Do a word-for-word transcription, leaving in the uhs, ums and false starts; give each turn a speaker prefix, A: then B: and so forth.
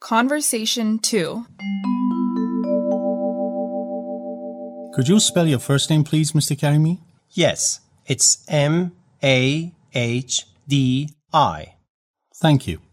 A: Conversation two.
B: Could you spell your first name, please, Mister Karimi?
C: Yes, it's M A H D I.
B: Thank you.